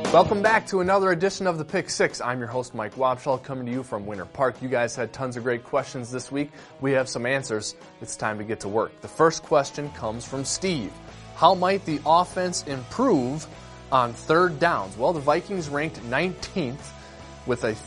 Welcome back to another edition of the Pick Six. I'm your host, Mike Wobschall, coming to you from Winter Park. You guys had tons of great questions this week. We have some answers. It's time to get to work. The first question comes from Steve. How might the offense improve on third downs? Well, the Vikings ranked 19th with a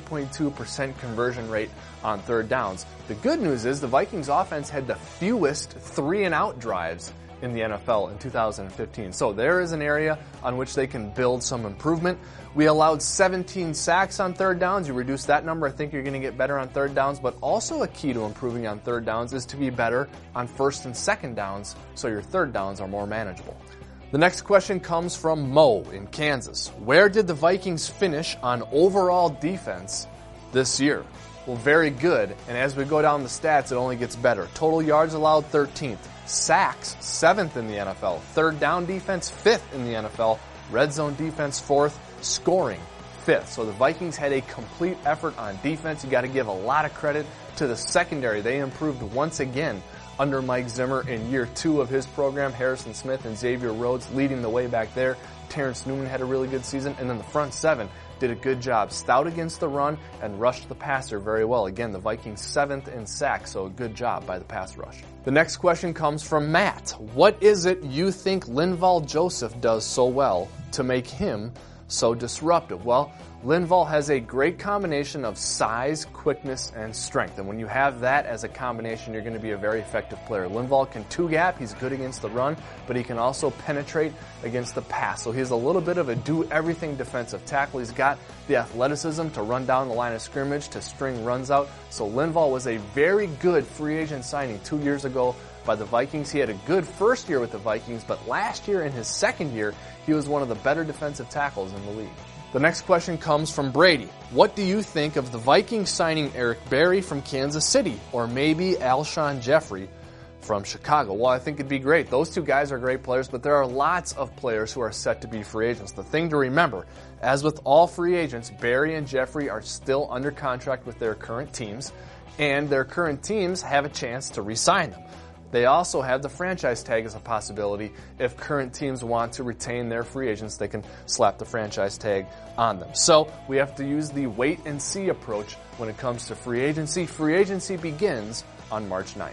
38.2% conversion rate on third downs. The good news is the Vikings offense had the fewest 3-and-out drives in the NFL in 2015. So there is an area on which they can build some improvement. We allowed 17 sacks on third downs. You reduce that number, I think you're going to get better on third downs, but also a key to improving on third downs is to be better on first and second downs so your third downs are more manageable. The next question comes from Mo in Kansas. Where did the Vikings finish on overall defense this year? Well, very good, and as we go down the stats, it only gets better. Total yards allowed, 13th. Sacks, 7th in the NFL. Third down defense, 5th in the NFL. Red zone defense, 4th. Scoring, 5th. So the Vikings had a complete effort on defense. You got to give a lot of credit to the secondary. They improved once again under Mike Zimmer in year 2 of his program. Harrison Smith and Xavier Rhodes leading the way back there. Terrence Newman had a really good season. And then the front seven did a good job. Stout against the run and rushed the passer very well. Again, the Vikings 7th in sacks, so a good job by the pass rush. The next question comes from Matt. What is it you think Linval Joseph does so well to make him so disruptive? Well, Linval has a great combination of size, quickness, and strength. And when you have that as a combination, you're going to be a very effective player. Linval can two-gap. He's good against the run, but he can also penetrate against the pass. So he's a little bit of a do-everything defensive tackle. He's got the athleticism to run down the line of scrimmage, to string runs out. So Linval was a very good free agent signing 2 years ago by the Vikings. He had a good first year with the Vikings, but last year in his second year, he was one of the better defensive tackles in the league. The next question comes from Brady. What do you think of the Vikings signing Eric Berry from Kansas City, or maybe Alshon Jeffrey from Chicago? Well, I think it'd be great. Those two guys are great players, but there are lots of players who are set to be free agents. The thing to remember, as with all free agents, Berry and Jeffrey are still under contract with their current teams, and their current teams have a chance to re-sign them. They also have the franchise tag as a possibility. If current teams want to retain their free agents, they can slap the franchise tag on them. So we have to use the wait and see approach when it comes to free agency. Free agency begins on March 9th.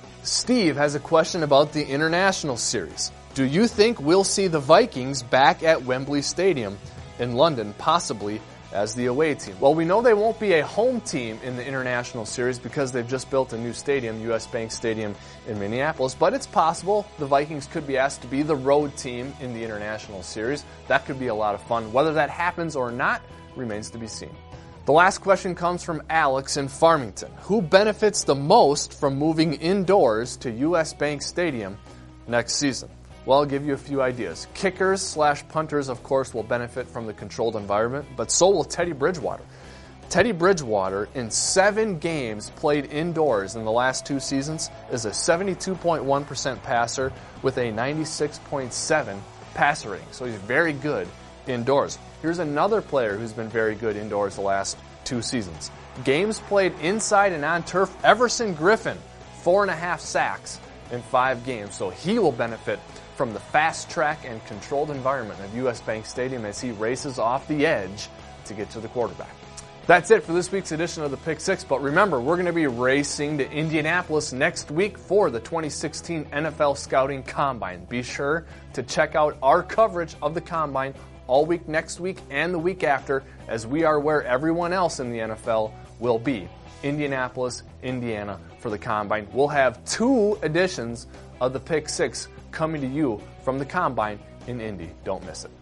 Steve has a question about the international series. Do you think we'll see the Vikings back at Wembley Stadium in London, possibly as the away team? Well, we know they won't be a home team in the international series because they've just built a new stadium, US Bank Stadium in Minneapolis, but it's possible the Vikings could be asked to be the road team in the international series. That could be a lot of fun. Whether that happens or not remains to be seen. The last question comes from Alex in Farmington. Who benefits the most from moving indoors to US Bank Stadium next season? Well, I'll give you a few ideas. Kickers/punters, of course, will benefit from the controlled environment, but so will Teddy Bridgewater. Teddy Bridgewater, in 7 games played indoors in the last 2 seasons, is a 72.1% passer with a 96.7 passer rating. So he's very good indoors. Here's another player who's been very good indoors the last 2 seasons. Games played inside and on turf, Everson Griffin, 4.5 sacks in 5 games. So he will benefit from the fast track and controlled environment of US Bank Stadium as he races off the edge to get to the quarterback. That's it for this week's edition of the Pick Six, but remember, we're going to be racing to Indianapolis next week for the 2016 NFL Scouting Combine. Be sure to check out our coverage of the Combine all week next week and the week after, as we are where everyone else in the NFL will be. Indianapolis, Indiana for the Combine. We'll have 2 editions of the Pick Six coming to you from the Combine in Indy. Don't miss it.